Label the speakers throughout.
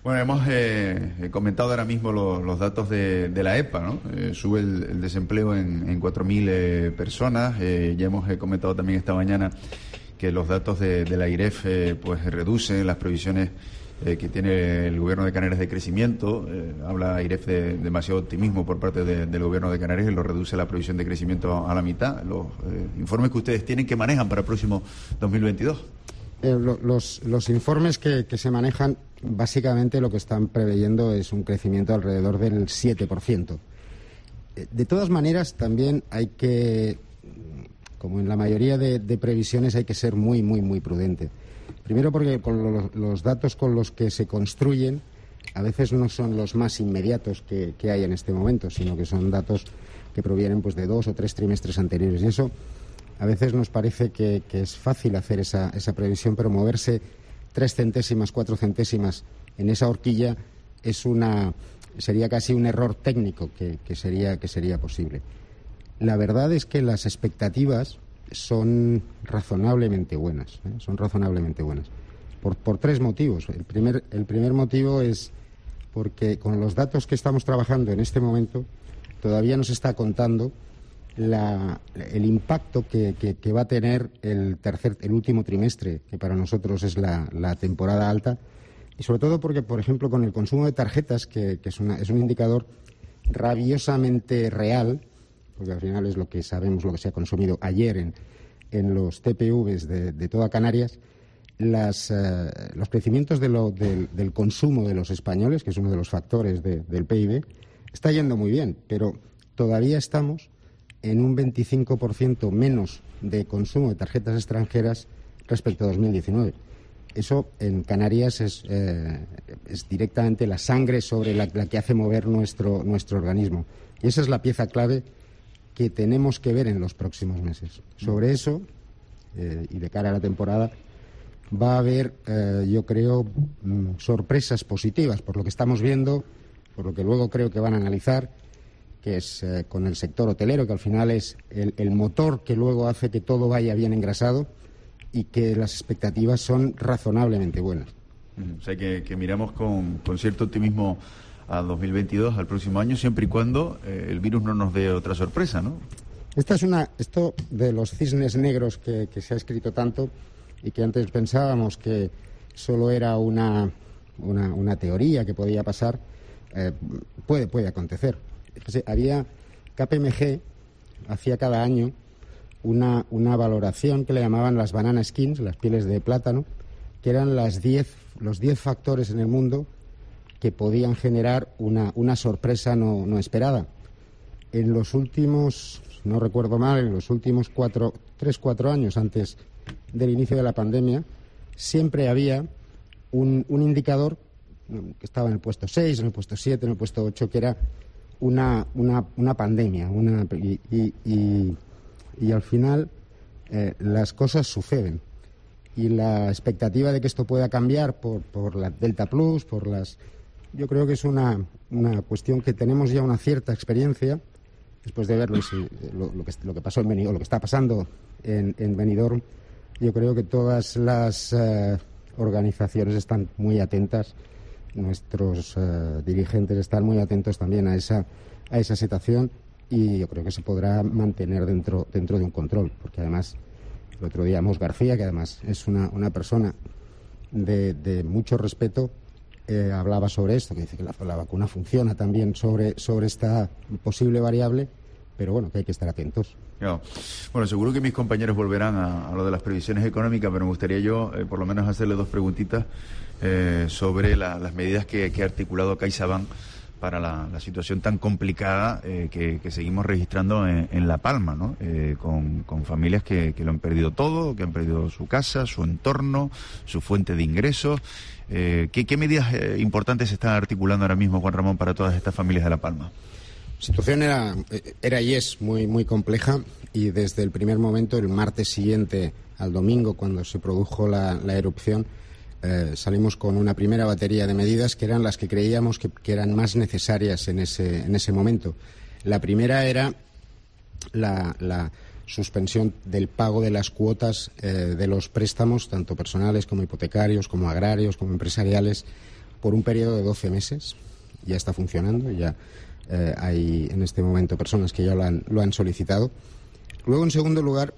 Speaker 1: Bueno, hemos comentado ahora mismo los datos de la EPA, ¿no? Sube el desempleo en 4.000 personas. Ya hemos comentado también esta mañana que los datos de la AIREF pues reducen las previsiones que tiene el Gobierno de Canarias de crecimiento. Habla AIREF de demasiado optimismo por parte del Gobierno de Canarias y lo reduce la previsión de crecimiento a la mitad. Los informes que ustedes tienen, ¿qué manejan para el próximo 2022?
Speaker 2: Los informes que se manejan, básicamente lo que están preveyendo es un crecimiento alrededor del 7%. De todas maneras, también hay que, como en la mayoría de previsiones, hay que ser muy, muy, muy prudente. Primero porque con los datos con los que se construyen a veces no son los más inmediatos que hay en este momento, sino que son datos que provienen pues de 2 o 3 trimestres anteriores. Y eso a veces nos parece que es fácil hacer esa previsión, pero moverse 3 centésimas, 4 centésimas en esa horquilla sería casi un error técnico que sería posible. La verdad es que las expectativas son razonablemente buenas, son razonablemente buenas. Por 3 motivos. El primer motivo es porque con los datos que estamos trabajando en este momento todavía nos está contando el impacto que va a tener el último trimestre, que para nosotros es la temporada alta, y sobre todo porque, por ejemplo, con el consumo de tarjetas, que es un indicador rabiosamente real, porque al final es lo que sabemos, lo que se ha consumido ayer en los TPVs de toda Canarias, los crecimientos del consumo de los españoles, que es uno de los factores del PIB, está yendo muy bien, pero todavía estamos en un 25% menos de consumo de tarjetas extranjeras respecto a 2019. Eso en Canarias es directamente la sangre sobre la que hace mover nuestro organismo. Y esa es la pieza clave que tenemos que ver en los próximos meses. Sobre eso, y de cara a la temporada, va a haber, yo creo, sorpresas positivas por lo que estamos viendo, por lo que luego creo que van a analizar, que es con el sector hotelero, que al final es el motor que luego hace que todo vaya bien engrasado y que las expectativas son razonablemente buenas.
Speaker 1: O sea que miramos con cierto optimismo a 2022, al próximo año, siempre y cuando el virus no nos dé otra sorpresa, ¿no?
Speaker 2: Esto de los cisnes negros que se ha escrito tanto y que antes pensábamos que solo era una teoría que podía pasar, puede acontecer. KPMG hacía cada año una valoración que le llamaban las banana skins, las pieles de plátano, que eran los 10 factores en el mundo que podían generar una sorpresa no esperada. En los últimos, no recuerdo mal, en los últimos 3-4 años antes del inicio de la pandemia, siempre había un indicador que estaba en el puesto 6, en el puesto 7, en el puesto 8, que era una pandemia, y al final las cosas suceden. Y la expectativa de que esto pueda cambiar por la Delta Plus, yo creo que es una cuestión que tenemos ya una cierta experiencia, después de ver lo que pasó en Benidorm, lo que está pasando en Benidorm. Yo creo que todas las organizaciones están muy atentas, nuestros dirigentes están muy atentos también a esa situación, y yo creo que se podrá mantener dentro de un control, porque además el otro día Mos García, que además es una persona de mucho respeto, hablaba sobre esto, que dice que la vacuna funciona también sobre esta posible variable, pero bueno, que hay que estar atentos.
Speaker 1: No. Bueno, seguro que mis compañeros volverán a lo de las previsiones económicas, pero me gustaría yo por lo menos hacerle 2 preguntitas sobre las medidas que ha articulado CaixaBank para la situación tan complicada que seguimos registrando en La Palma, ¿no? Con familias que lo han perdido todo, que han perdido su casa, su entorno, su fuente de ingresos. ¿Qué medidas importantes se están articulando ahora mismo, Juan Ramón, para todas estas familias de La Palma?
Speaker 2: La situación era y es muy, muy compleja, y desde el primer momento, el martes siguiente al domingo, cuando se produjo la erupción, salimos con una primera batería de medidas que eran las que creíamos que eran más necesarias en ese momento. La primera era la suspensión del pago de las cuotas de los préstamos, tanto personales como hipotecarios, como agrarios, como empresariales, por un periodo de 12 meses. Ya está funcionando, ya hay en este momento personas que ya lo han solicitado. Luego, en segundo lugar,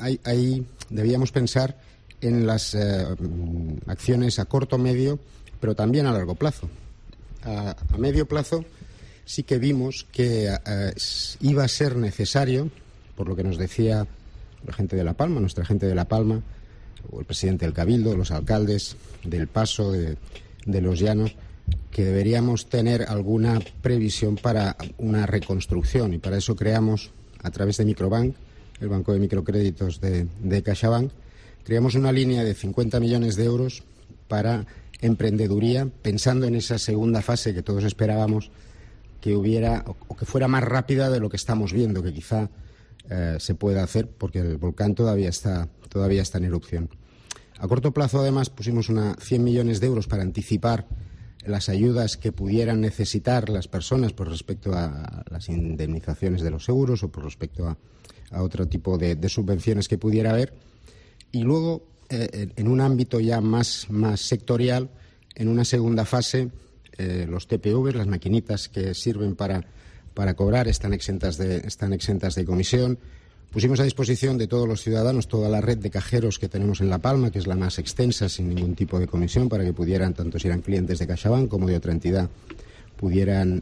Speaker 2: debíamos pensar en las acciones a corto, medio, pero también a largo plazo. A medio plazo sí que vimos que iba a ser necesario, por lo que nos decía la gente de La Palma, nuestra gente de La Palma, o el presidente del Cabildo, los alcaldes del Paso, de Los Llanos, que deberíamos tener alguna previsión para una reconstrucción, y para eso creamos, a través de Microbank, el banco de microcréditos de CaixaBank, creamos una línea de 50 millones de euros para emprendeduría, pensando en esa segunda fase que todos esperábamos que hubiera, o que fuera más rápida de lo que estamos viendo, que quizá se pueda hacer, porque el volcán todavía está en erupción. A corto plazo, además, pusimos 100 millones de euros para anticipar las ayudas que pudieran necesitar las personas por respecto a las indemnizaciones de los seguros o por respecto a otro tipo de subvenciones que pudiera haber. Y luego, en un ámbito ya más sectorial, en una segunda fase, los TPV, las maquinitas que sirven para cobrar, están exentas de comisión. Pusimos a disposición de todos los ciudadanos toda la red de cajeros que tenemos en La Palma, que es la más extensa, sin ningún tipo de comisión, para que pudieran, tanto si eran clientes de CaixaBank como de otra entidad, pudieran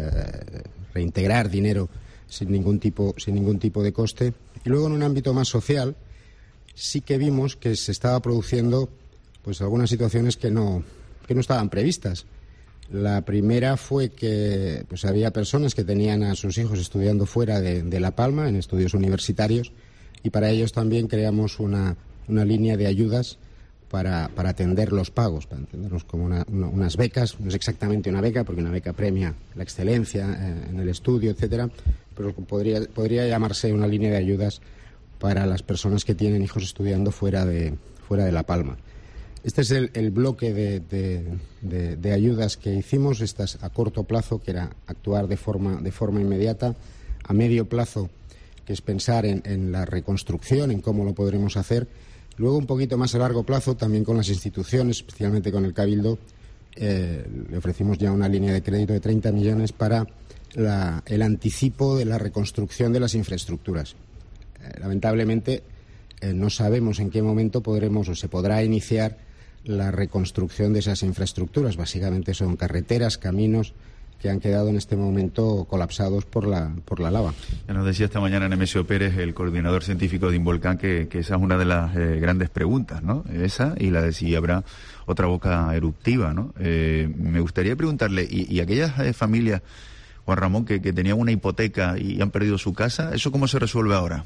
Speaker 2: reintegrar dinero sin ningún tipo de coste. Y luego, en un ámbito más social, sí que vimos que se estaba produciendo pues algunas situaciones que no estaban previstas. La primera fue que pues había personas que tenían a sus hijos estudiando fuera de La Palma, en estudios universitarios, y para ellos también creamos una línea de ayudas para atender los pagos, para entendernos como unas becas. No es exactamente una beca, porque una beca premia la excelencia en el estudio, etcétera, pero podría llamarse una línea de ayudas para las personas que tienen hijos estudiando fuera de La Palma. Este es el bloque de ayudas que hicimos. Estas a corto plazo, que era actuar de forma inmediata. A medio plazo, que es pensar en la reconstrucción, en cómo lo podremos hacer. Luego, un poquito más a largo plazo, también con las instituciones, especialmente con el Cabildo, le ofrecimos ya una línea de crédito de 30 millones para el anticipo de la reconstrucción de las infraestructuras. Lamentablemente, no sabemos en qué momento podremos o se podrá iniciar la reconstrucción de esas infraestructuras. Básicamente son carreteras, caminos que han quedado en este momento colapsados por la lava.
Speaker 1: Ya nos decía esta mañana Nemesio Pérez, el coordinador científico de Involcán, que esa es una de las grandes preguntas, ¿no? Esa y la de si habrá otra boca eruptiva, ¿no? Me gustaría preguntarle, ¿y aquellas familias, Juan Ramón, que tenían una hipoteca y han perdido su casa, eso cómo se resuelve ahora?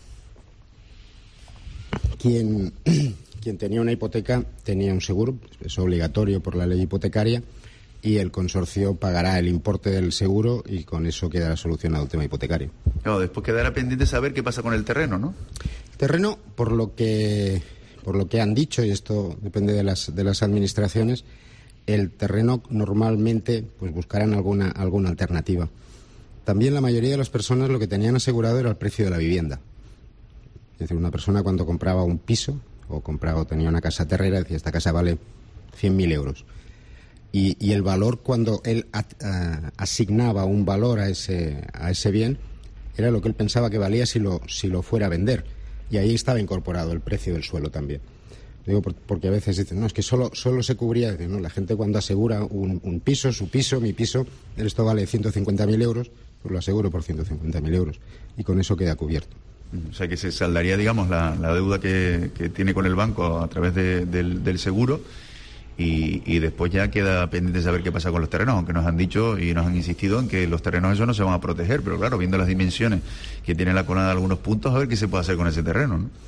Speaker 2: Quien tenía una hipoteca tenía un seguro, es obligatorio por la ley hipotecaria, y el consorcio pagará el importe del seguro y con eso quedará solucionado el tema hipotecario.
Speaker 1: Claro, después quedará pendiente saber qué pasa con el terreno, ¿no?
Speaker 2: El terreno, por lo que han dicho, y esto depende de las administraciones, el terreno normalmente pues buscarán alguna alternativa. También la mayoría de las personas lo que tenían asegurado era el precio de la vivienda. Es decir, una persona cuando compraba un piso o tenía una casa terrera, decía, esta casa vale 100.000 euros. Y el valor, cuando él asignaba un valor a ese bien, era lo que él pensaba que valía si lo fuera a vender. Y ahí estaba incorporado el precio del suelo también. Digo, porque a veces dicen, no, es que solo se cubría. Dicen, no, la gente cuando asegura un piso, su piso, mi piso, esto vale 150.000 euros, pues lo aseguro por 150.000 euros. Y con eso queda cubierto.
Speaker 1: O sea, que se saldaría, digamos, la deuda que tiene con el banco a través del seguro y después ya queda pendiente saber qué pasa con los terrenos, aunque nos han dicho y nos han insistido en que los terrenos esos no se van a proteger, pero claro, viendo las dimensiones que tiene la colada de algunos puntos, a ver qué se puede hacer con ese terreno, ¿no?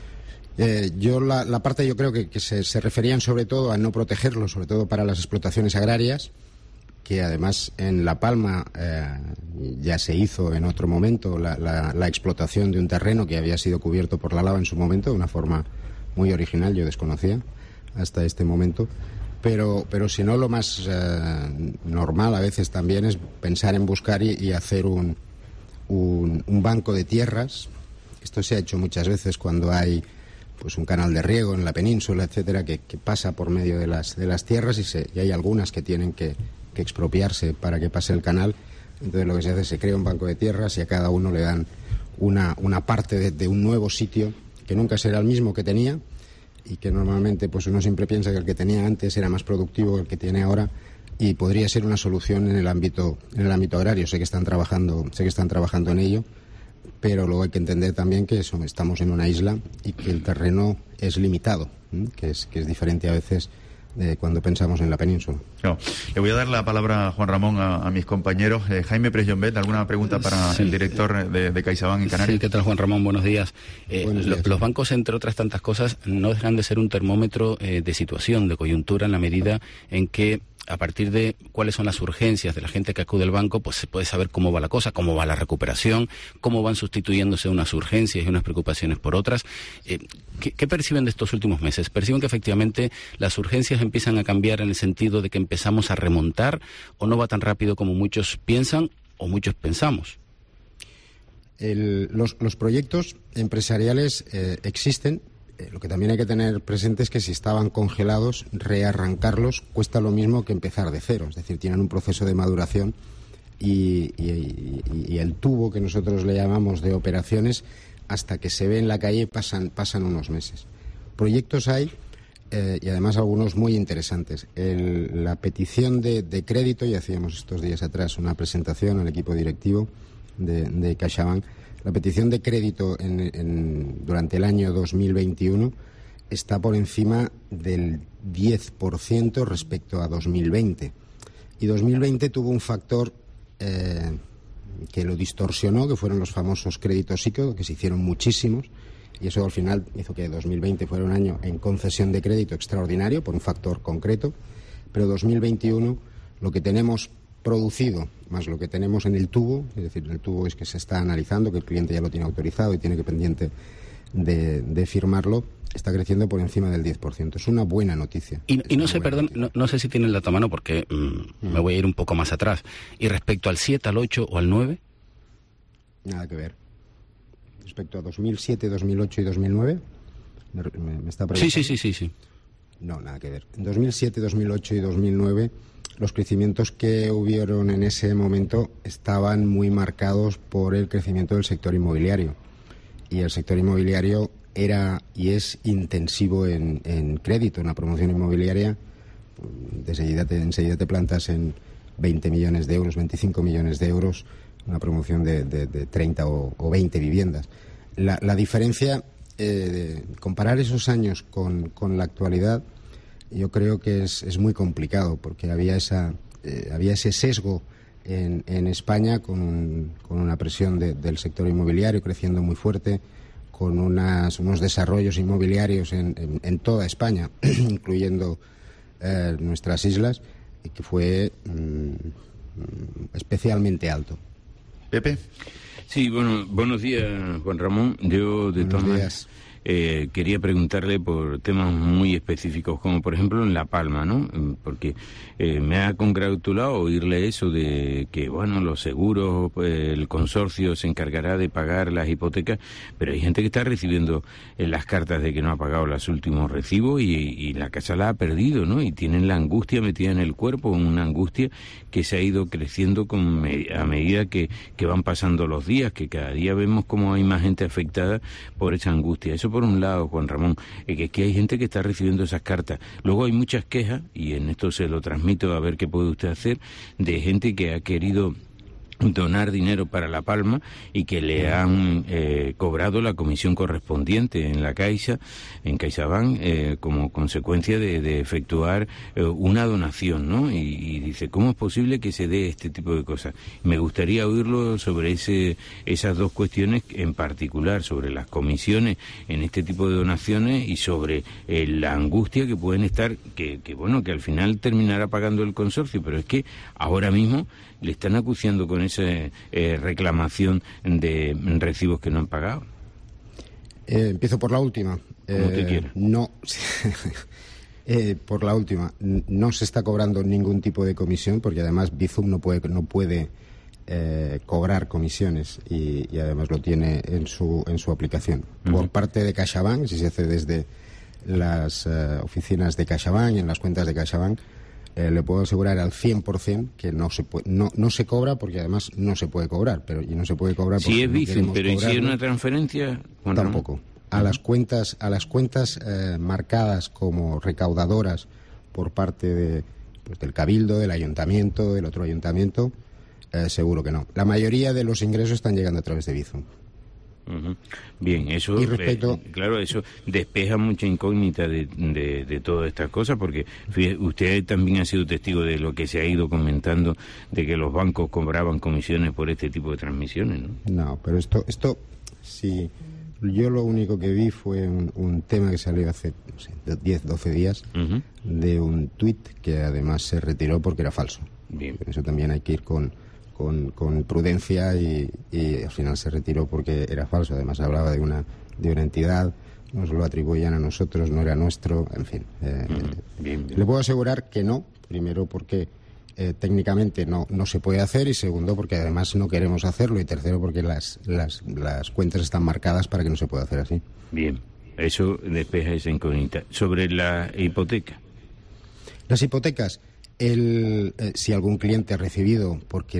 Speaker 2: La parte yo creo que se referían sobre todo a no protegerlo, sobre todo para las explotaciones agrarias, que además en La Palma ya se hizo en otro momento la explotación de un terreno que había sido cubierto por la lava en su momento, de una forma muy original, yo desconocía hasta este momento, pero si no, lo más normal a veces también es pensar en buscar y hacer un banco de tierras. Esto se ha hecho muchas veces cuando hay pues un canal de riego en la península, etcétera, que pasa por medio de las tierras y hay algunas que tienen que expropiarse para que pase el canal. Entonces lo que se hace es se crea un banco de tierras y a cada uno le dan una parte de un nuevo sitio que nunca será el mismo que tenía y que normalmente pues uno siempre piensa que el que tenía antes era más productivo que el que tiene ahora y podría ser una solución en el ámbito agrario. Sé que están trabajando en ello, pero luego hay que entender también que estamos en una isla y que el terreno es limitado, que es diferente a veces de cuando pensamos en la península.
Speaker 1: No. Le voy a dar la palabra, Juan Ramón, a mis compañeros. Jaime Presjonvet, ¿alguna pregunta para el director de CaixaBank en Canarias?
Speaker 3: Sí, ¿qué tal, Juan Ramón? Buenos días.
Speaker 2: Buenos días.
Speaker 3: Los bancos, entre otras tantas cosas, no dejan de ser un termómetro de situación, de coyuntura, en la medida en que a partir de cuáles son las urgencias de la gente que acude al banco, pues se puede saber cómo va la cosa, cómo va la recuperación, cómo van sustituyéndose unas urgencias y unas preocupaciones por otras. ¿Qué perciben de estos últimos meses? ¿Perciben que efectivamente las urgencias empiezan a cambiar en el sentido de que empezamos a remontar o no va tan rápido como muchos piensan o muchos pensamos?
Speaker 2: Los proyectos empresariales existen. Lo que también hay que tener presente es que si estaban congelados, rearrancarlos cuesta lo mismo que empezar de cero. Es decir, tienen un proceso de maduración y el tubo que nosotros le llamamos de operaciones, hasta que se ve en la calle pasan unos meses. Proyectos hay y además algunos muy interesantes. La petición de crédito, y hacíamos estos días atrás una presentación al equipo directivo de CaixaBank. La petición de crédito durante el año 2021 está por encima del 10% respecto a 2020. Y 2020 tuvo un factor que lo distorsionó, que fueron los famosos créditos ICO, que se hicieron muchísimos, y eso al final hizo que 2020 fuera un año en concesión de crédito extraordinario por un factor concreto, pero 2021 lo que tenemos producido más lo que tenemos en el tubo, es decir, el tubo es que se está analizando, que el cliente ya lo tiene autorizado y tiene que pendiente de firmarlo, está creciendo por encima del 10%. Es una buena noticia.
Speaker 3: Y no sé, perdón, no sé si tiene el dato a mano porque me voy a ir un poco más atrás. ¿Y respecto al 7, al 8 o al 9?
Speaker 2: Nada que ver. Respecto a 2007, 2008 y 2009, me está preguntando.
Speaker 3: Sí.
Speaker 2: No, nada que ver. En 2007, 2008 y 2009 los crecimientos que hubieron en ese momento estaban muy marcados por el crecimiento del sector inmobiliario. Y el sector inmobiliario era y es intensivo en crédito, en la promoción inmobiliaria. Enseguida te plantas en 20 millones de euros, 25 millones de euros, una promoción de 30 o 20 viviendas. La diferencia, comparar esos años con la actualidad, yo creo que es muy complicado, porque había ese sesgo en España con una presión del sector inmobiliario creciendo muy fuerte, con unos desarrollos inmobiliarios en toda España, incluyendo nuestras islas, que fue especialmente alto.
Speaker 1: Pepe.
Speaker 4: Sí, bueno, buenos días, Juan Ramón. Yo, de todas maneras, quería preguntarle por temas muy específicos, como por ejemplo en La Palma, ¿no? Porque me ha congratulado oírle eso de que, bueno, los seguros, el consorcio se encargará de pagar las hipotecas, pero hay gente que está recibiendo las cartas de que no ha pagado los últimos recibos y la casa la ha perdido, ¿no? Y tienen la angustia metida en el cuerpo, una angustia que se ha ido creciendo a medida que van pasando los días, que cada día vemos cómo hay más gente afectada por esa angustia. Eso por un lado, Juan Ramón, que hay gente que está recibiendo esas cartas. Luego hay muchas quejas, y en esto se lo transmito a ver qué puede usted hacer, de gente que ha querido donar dinero para La Palma y que le han cobrado la comisión correspondiente en la Caixa, en CaixaBank, como consecuencia de efectuar una donación, ¿no? Y dice, ¿cómo es posible que se dé este tipo de cosas? Me gustaría oírlo sobre esas dos cuestiones en particular, sobre las comisiones en este tipo de donaciones y sobre la angustia que pueden estar, que al final terminará pagando el consorcio, pero es que ahora mismo le están acuciando con esa reclamación de recibos que no han pagado.
Speaker 2: Empiezo por la última.
Speaker 4: Como te quiera.
Speaker 2: No, por la última. No se está cobrando ningún tipo de comisión, porque además Bizum no puede cobrar comisiones y además lo tiene en su aplicación. Por parte de CaixaBank, si se hace desde las oficinas de CaixaBank y en las cuentas de CaixaBank, le puedo asegurar al 100% que no se cobra, porque además no se puede cobrar, y no se puede cobrar porque
Speaker 4: si es Bizum,
Speaker 2: no
Speaker 4: pero ¿y si es una transferencia? Bueno,
Speaker 2: tampoco. A las cuentas marcadas como recaudadoras por parte del Cabildo, del Ayuntamiento, del otro Ayuntamiento, seguro que no. La mayoría de los ingresos están llegando a través de Bizum.
Speaker 4: Bien, eso,
Speaker 2: y respecto...
Speaker 4: claro, eso despeja mucha incógnita de todas estas cosas, porque usted también ha sido testigo de lo que se ha ido comentando, de que los bancos cobraban comisiones por este tipo de transmisiones, ¿no?
Speaker 2: No, pero esto sí, yo lo único que vi fue un tema que salió hace 10, 12 días, de un tuit que además se retiró porque era falso.
Speaker 4: Bien.
Speaker 2: Pero eso también hay que ir con prudencia y al final se retiró porque era falso. Además hablaba de una entidad, nos lo atribuían a nosotros, no era nuestro, en fin.
Speaker 4: Bien.
Speaker 2: Le puedo asegurar que no, primero porque técnicamente no se puede hacer, y segundo porque además no queremos hacerlo, y tercero porque las cuentas están marcadas para que no se pueda hacer así.
Speaker 4: Bien, eso despeja esa incógnita. Sobre la hipoteca.
Speaker 2: Las hipotecas, si algún cliente ha recibido, porque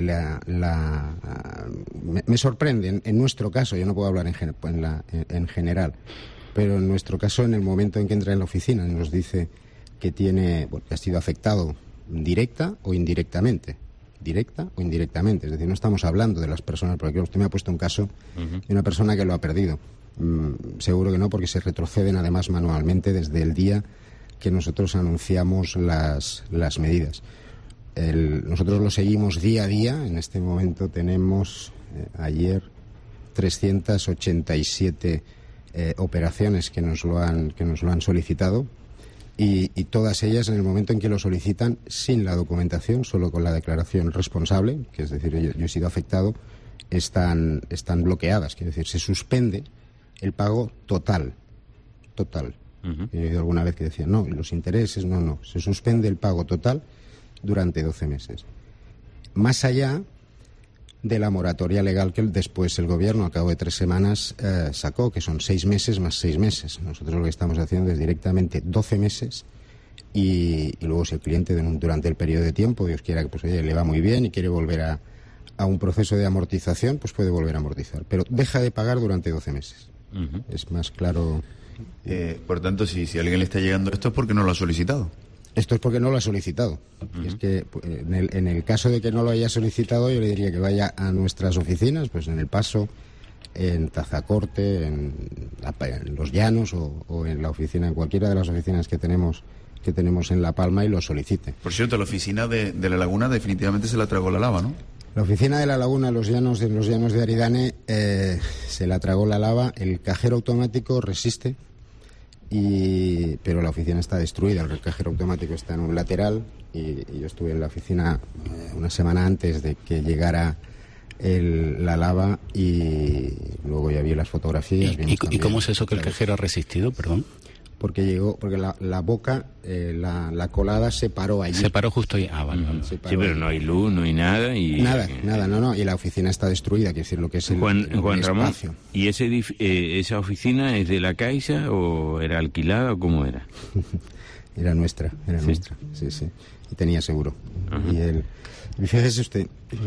Speaker 2: me sorprende, en nuestro caso, yo no puedo hablar en general, pero en nuestro caso, en el momento en que entra en la oficina, nos dice que que ha sido afectado directa o indirectamente. Es decir, no estamos hablando de las personas, porque usted me ha puesto un caso de una persona que lo ha perdido. Seguro que no, porque se retroceden además manualmente desde el día que nosotros anunciamos las medidas. Nosotros lo seguimos día a día. En este momento tenemos ayer 387 operaciones que nos lo han solicitado, y todas ellas, en el momento en que lo solicitan, sin la documentación, solo con la declaración responsable, que es decir, yo he sido afectado, están bloqueadas. Quiere decir, se suspende el pago total. He oído alguna vez que decían, no, los intereses, no, se suspende el pago total durante 12 meses. Más allá de la moratoria legal que después el Gobierno, a cabo de 3 semanas, sacó, que son 6 meses más 6 meses. Nosotros lo que estamos haciendo es directamente 12 meses, y luego si el cliente durante el periodo de tiempo, Dios quiera que pues, oye, le va muy bien y quiere volver a un proceso de amortización, pues puede volver a amortizar. Pero deja de pagar durante 12 meses. Es más claro.
Speaker 1: Por tanto, si a alguien le está llegando esto es porque no lo ha solicitado.
Speaker 2: Esto es porque no lo ha solicitado. Y es que en el caso de que no lo haya solicitado, yo le diría que vaya a nuestras oficinas, pues en El Paso, en Tazacorte, en Los Llanos o en la oficina, en cualquiera de las oficinas que tenemos en La Palma, y lo solicite.
Speaker 1: Por cierto, la oficina de La Laguna definitivamente se la tragó la lava, ¿no?
Speaker 2: La oficina de La Laguna, en los llanos de Aridane, se la tragó la lava. El cajero automático resiste, pero la oficina está destruida. El cajero automático está en un lateral, y yo estuve en la oficina una semana antes de que llegara la lava, y luego ya vi las fotografías.
Speaker 3: ¿Y cómo es eso que el cajero ha resistido, perdón?
Speaker 2: Porque la boca, la colada se paró allí.
Speaker 3: Se paró justo ahí. Vale.
Speaker 4: Sí, pero no hay luz, no hay nada.
Speaker 2: Nada, no. Y la oficina está destruida, quiero decir, lo que es el
Speaker 4: Juan Ramón,
Speaker 2: espacio.
Speaker 4: ¿Y esa oficina es de la Caixa o era alquilada o cómo era?
Speaker 2: Era nuestra. Sí. Y tenía seguro. Y fíjese usted,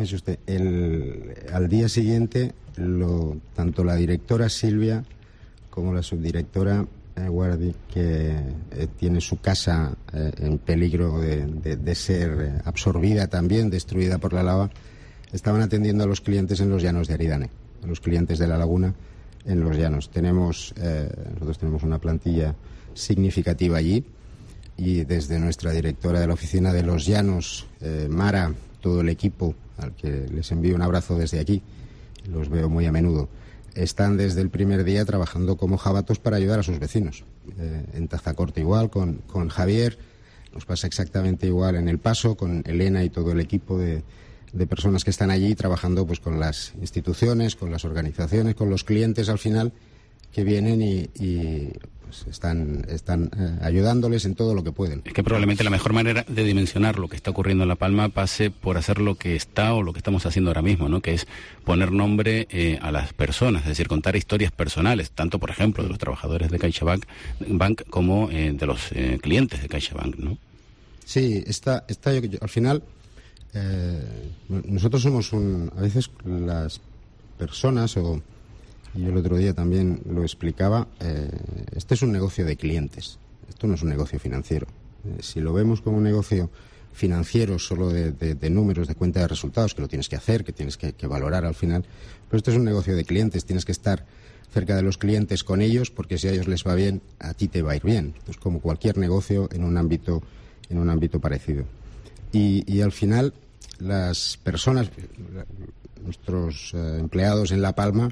Speaker 2: al día siguiente, tanto la directora Silvia como la subdirectora Guardi, que tiene su casa en peligro de ser absorbida también, destruida por la lava, estaban atendiendo a los clientes en los llanos de Aridane, a los clientes de La Laguna en los llanos. Nosotros tenemos una plantilla significativa allí, y desde nuestra directora de la oficina de los llanos, Mara, todo el equipo, al que les envío un abrazo desde aquí, los veo muy a menudo, están desde el primer día trabajando como jabatos para ayudar a sus vecinos. En Tazacorte igual, con Javier, nos pasa exactamente igual en El Paso, con Elena y todo el equipo de personas que están allí trabajando pues con las instituciones, con las organizaciones, con los clientes al final, que vienen y pues están ayudándoles en todo lo que pueden.
Speaker 3: Es que probablemente la mejor manera de dimensionar lo que está ocurriendo en La Palma pase por hacer lo que está o lo que estamos haciendo ahora mismo, ¿no? Que es poner nombre a las personas, es decir, contar historias personales, tanto, por ejemplo, de los trabajadores de CaixaBank como de los clientes de CaixaBank, ¿no?
Speaker 2: Sí, al final, nosotros somos a veces las personas, y yo el otro día también lo explicaba, este es un negocio de clientes, esto no es un negocio financiero. Si lo vemos como un negocio financiero solo de números, de cuenta de resultados, que lo tienes que hacer, que tienes que valorar al final, pero esto es un negocio de clientes, tienes que estar cerca de los clientes con ellos, porque si a ellos les va bien, a ti te va a ir bien. Es como cualquier negocio en un ámbito parecido. Y al final, las personas, nuestros empleados en La Palma,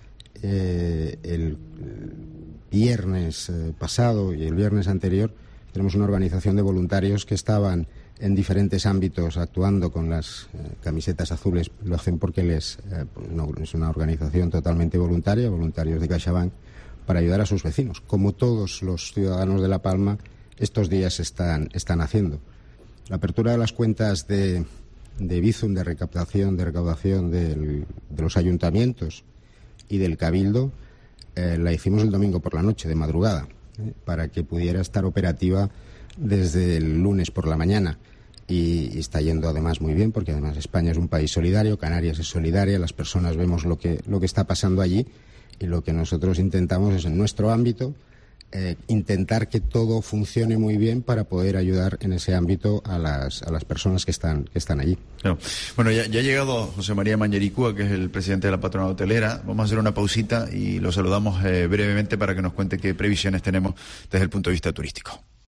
Speaker 2: el viernes pasado y el viernes anterior tenemos una organización de voluntarios que estaban en diferentes ámbitos actuando con las camisetas azules. Lo hacen porque es una organización totalmente voluntaria, voluntarios de CaixaBank, para ayudar a sus vecinos, como todos los ciudadanos de La Palma estos días están haciendo. La apertura de las cuentas de Bizum, de recaudación de los ayuntamientos y del Cabildo, la hicimos el domingo por la noche, de madrugada, para que pudiera estar operativa desde el lunes por la mañana. Y está yendo además muy bien, porque además España es un país solidario, Canarias es solidaria, las personas vemos lo que está pasando allí, y lo que nosotros intentamos es, en nuestro ámbito, intentar que todo funcione muy bien para poder ayudar en ese ámbito a las personas que están allí.
Speaker 1: Claro. Bueno, ya ha llegado José María Mañericúa, que es el presidente de la patronal hotelera. Vamos a hacer una pausita y lo saludamos brevemente para que nos cuente qué previsiones tenemos desde el punto de vista turístico.